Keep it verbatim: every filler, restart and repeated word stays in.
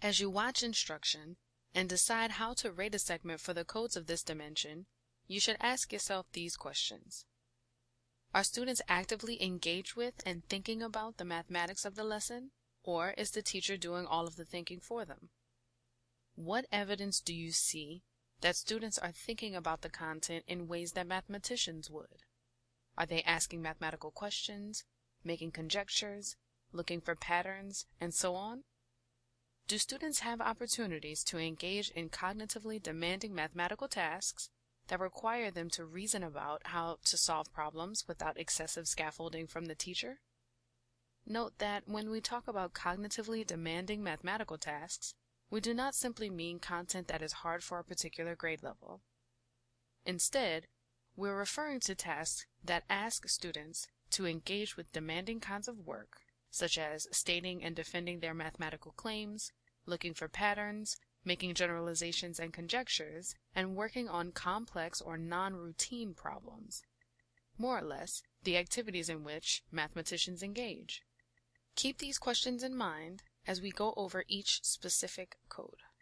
As you watch instruction and decide how to rate a segment for the codes of this dimension, you should ask yourself these questions. Are students actively engaged with and thinking about the mathematics of the lesson, or is the teacher doing all of the thinking for them? What evidence do you see that students are thinking about the content in ways that mathematicians would? Are they asking mathematical questions, making conjectures, looking for patterns, and so on? Do students have opportunities to engage in cognitively demanding mathematical tasks that require them to reason about how to solve problems without excessive scaffolding from the teacher? Note that when we talk about cognitively demanding mathematical tasks, we do not simply mean content that is hard for a particular grade level. Instead, we're referring to tasks that ask students to engage with demanding kinds of work, such as stating and defending their mathematical claims, looking for patterns, making generalizations and conjectures, and working on complex or non-routine problems. More or less, the activities in which mathematicians engage. Keep these questions in mind as we go over each specific code.